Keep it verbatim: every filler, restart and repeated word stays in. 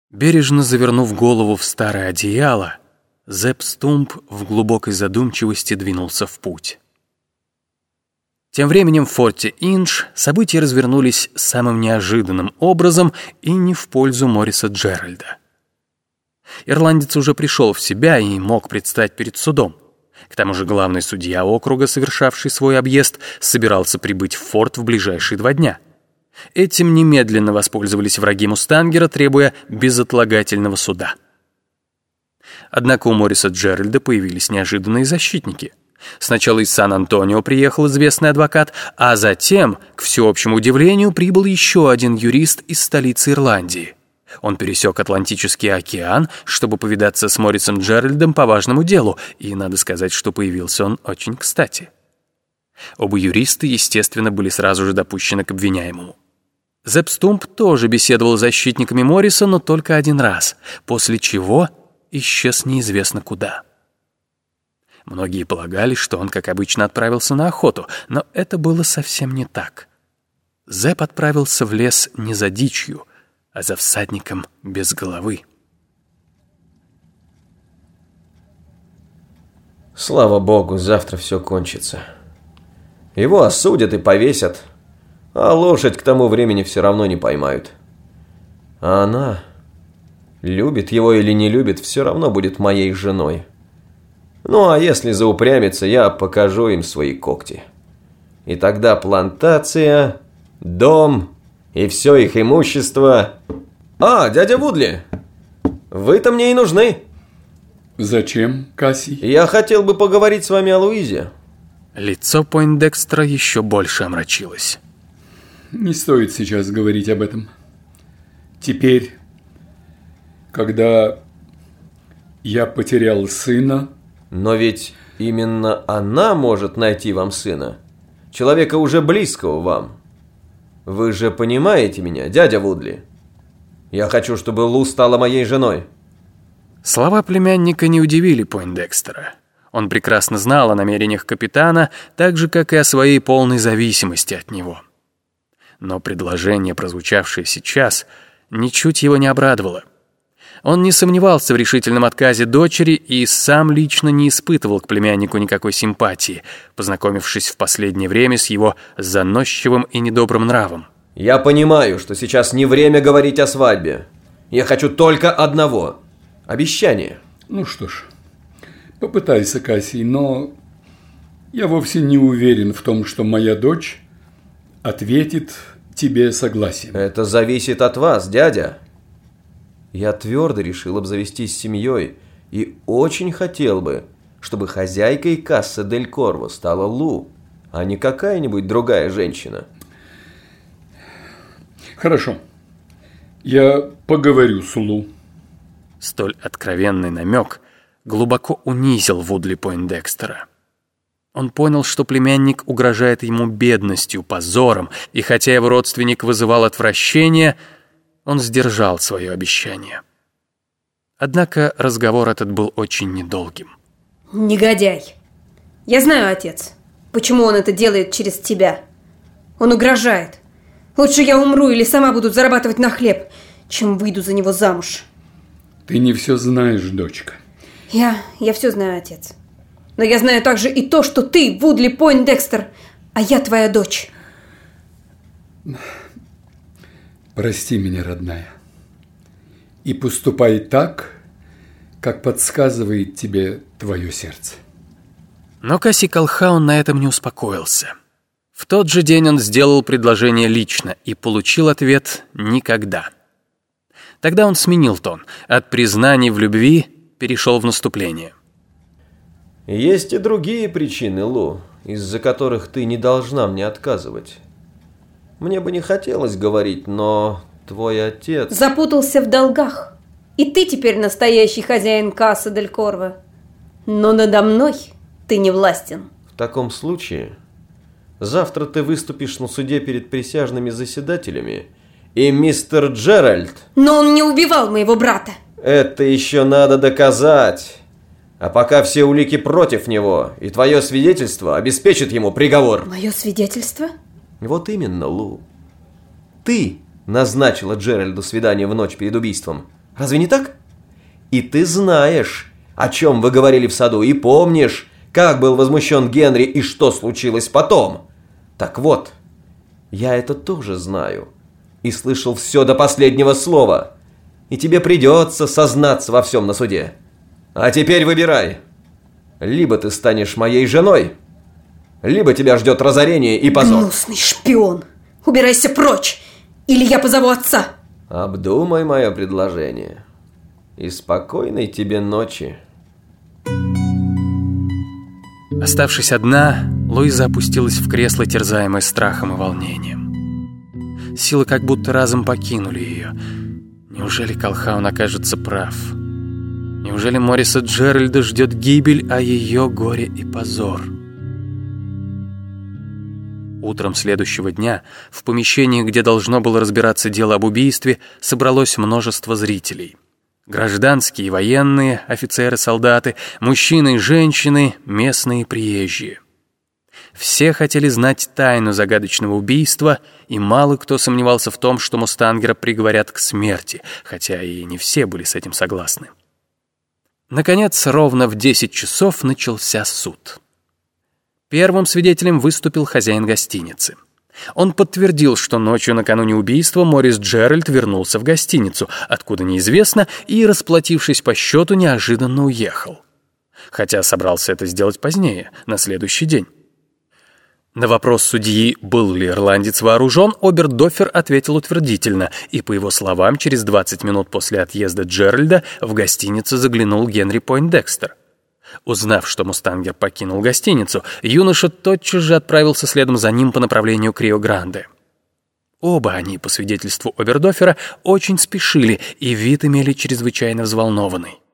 Бережно завернув голову в старое одеяло, Зепп Стумп в глубокой задумчивости двинулся в путь. Тем временем в форте Индж события развернулись самым неожиданным образом и не в пользу Морриса Джеральда. Ирландец уже пришел в себя и мог предстать перед судом. К тому же главный судья округа, совершавший свой объезд, собирался прибыть в форт в ближайшие два дня. Этим немедленно воспользовались враги Мустангера, требуя безотлагательного суда. Однако у Морриса Джеральда появились неожиданные защитники. Сначала из Сан-Антонио приехал известный адвокат, а затем, к всеобщему удивлению, прибыл еще один юрист из столицы Ирландии. Он пересек Атлантический океан, чтобы повидаться с Моррисом Джеральдом по важному делу, и надо сказать, что появился он очень кстати. Оба юриста, естественно, были сразу же допущены к обвиняемому. Зепп Стумп тоже беседовал с защитниками Морриса, но только один раз, после чего исчез неизвестно куда. Многие полагали, что он, как обычно, отправился на охоту, но это было совсем не так. Зепп отправился в лес не за дичью, а за всадником без головы. Слава богу, завтра все кончится. Его осудят и повесят, а лошадь к тому времени все равно не поймают. А она, любит его или не любит, все равно будет моей женой. Ну а если заупрямится, я покажу им свои когти. И тогда плантация, дом и все их имущество... А, дядя Вудли, вы-то мне и нужны. Зачем, Кассий? Я хотел бы поговорить с вами о Луизе. Лицо Пойндекстера еще больше омрачилось. Не стоит сейчас говорить об этом. Теперь, когда я потерял сына... Но ведь именно она может найти вам сына. Человека уже близкого вам. Вы же понимаете меня, дядя Вудли? Я хочу, чтобы Лу стала моей женой. Слова племянника не удивили Пойндекстера. Он прекрасно знал о намерениях капитана, так же, как и о своей полной зависимости от него. Но предложение, прозвучавшее сейчас, ничуть его не обрадовало. Он не сомневался в решительном отказе дочери и сам лично не испытывал к племяннику никакой симпатии, познакомившись в последнее время с его заносчивым и недобрым нравом. Я понимаю, что сейчас не время говорить о свадьбе. Я хочу только одного – обещание. Ну что ж, попытайся, Кассий, но я вовсе не уверен в том, что моя дочь ответит тебе согласием. Это зависит от вас, дядя. Я твердо решил обзавестись семьей и очень хотел бы, чтобы хозяйкой Касса дель Корво стала Лу, а не какая-нибудь другая женщина. Хорошо. Я поговорю с Лу. Столь откровенный намек глубоко унизил Вудли Пойндекстера. Он понял, что племянник угрожает ему бедностью, позором, и хотя его родственник вызывал отвращение, он сдержал свое обещание. Однако разговор этот был очень недолгим. Негодяй. Я знаю, отец, почему он это делает через тебя. Он угрожает. Лучше я умру или сама буду зарабатывать на хлеб, чем выйду за него замуж. Ты не все знаешь, дочка. Я, я все знаю, отец. Но я знаю также и то, что ты, Вудли Пойндекстер, а я твоя дочь. Прости меня, родная. И поступай так, как подсказывает тебе твое сердце. Но Кассий Колхаун на этом не успокоился. В тот же день он сделал предложение лично и получил ответ «никогда». Тогда он сменил тон. От признаний в любви перешел в наступление. Есть и другие причины, Лу, из-за которых ты не должна мне отказывать. Мне бы не хотелось говорить, но твой отец... Запутался в долгах. И ты теперь настоящий хозяин Касса дель Корво. Но надо мной ты не властен. В таком случае, завтра ты выступишь на суде перед присяжными заседателями, и мистер Джеральд... Но он не убивал моего брата. Это еще надо доказать. А пока все улики против него, и твое свидетельство обеспечит ему приговор. Мое свидетельство? Вот именно, Лу. Ты назначила Джеральду свидание в ночь перед убийством. Разве не так? И ты знаешь, о чем вы говорили в саду, и помнишь, как был возмущен Генри и что случилось потом. Так вот, я это тоже знаю и слышал все до последнего слова. И тебе придется сознаться во всем на суде. А теперь выбирай. Либо ты станешь моей женой, либо тебя ждет разорение и позор. Гнусный шпион! Убирайся прочь, или я позову отца. Обдумай мое предложение. И спокойной тебе ночи. Оставшись одна, Луиза опустилась в кресло, терзаемое страхом и волнением. Силы как будто разом покинули ее. Неужели Колхаун окажется прав? Неужели Морриса Джеральда ждет гибель, а ее горе и позор? Утром следующего дня в помещении, где должно было разбираться дело об убийстве, собралось множество зрителей. Гражданские и военные, офицеры, солдаты, мужчины и женщины, местные и приезжие. Все хотели знать тайну загадочного убийства, и мало кто сомневался в том, что Мустангера приговорят к смерти, хотя и не все были с этим согласны. Наконец, ровно в десять часов начался суд. Первым свидетелем выступил хозяин гостиницы. Он подтвердил, что ночью накануне убийства Моррис Джеральд вернулся в гостиницу, откуда неизвестно, и, расплатившись по счету, неожиданно уехал. Хотя собрался это сделать позднее, на следующий день. На вопрос судьи, был ли ирландец вооружен, обер-дофер ответил утвердительно, и, по его словам, через двадцать минут после отъезда Джеральда в гостиницу заглянул Генри Пойндекстер. Узнав, что Мустангер покинул гостиницу, юноша тотчас же отправился следом за ним по направлению к Рио-Гранде. Оба они, по свидетельству обер-дофера, очень спешили, и вид имели чрезвычайно взволнованный.